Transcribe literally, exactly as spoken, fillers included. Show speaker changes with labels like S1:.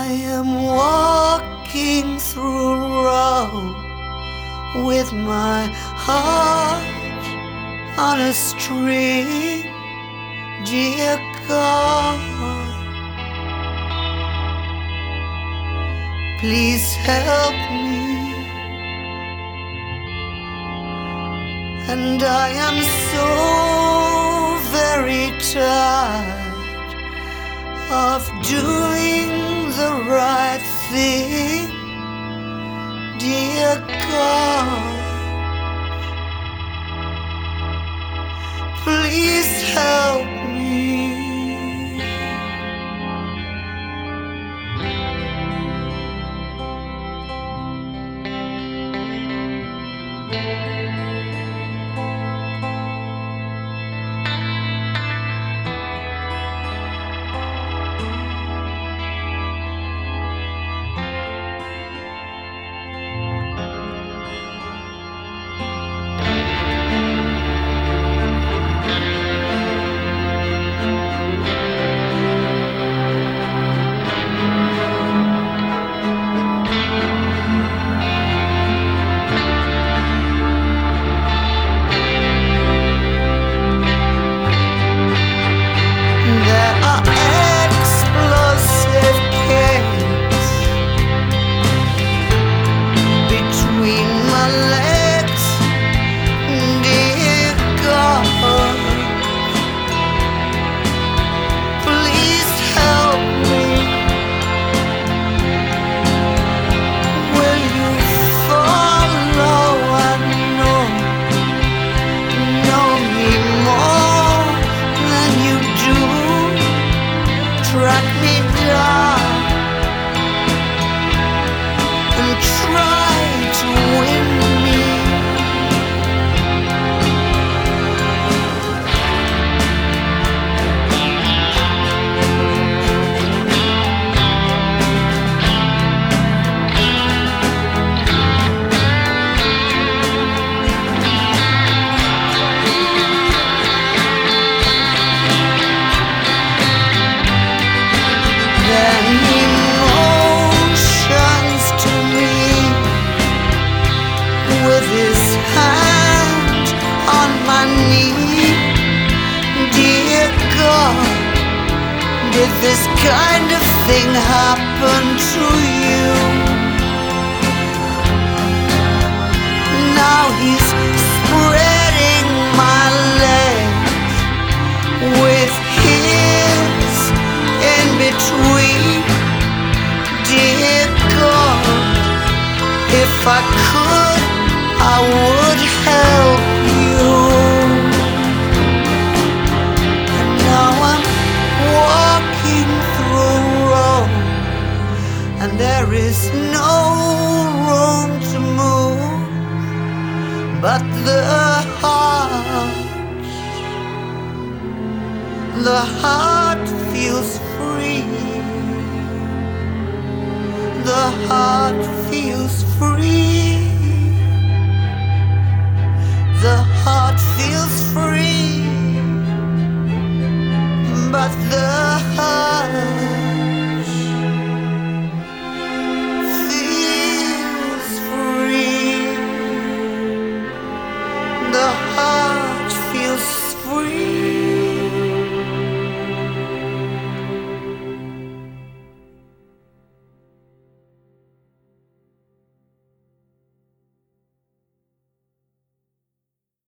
S1: am walking through Rome with my heart on a string, dear God. Please help me. And I am so very tired of doing the right thing, dear God. Please help me. Track me down and try to win me. With his hand on my knee, dear God, did this kind of thing happen to you? Now he's spreading my legs with his in between, dear God, if I could, I would help you. And now I'm walking through Rome, and there is no room to move but the heart. The heart feels free. The heart feels free. The heart feels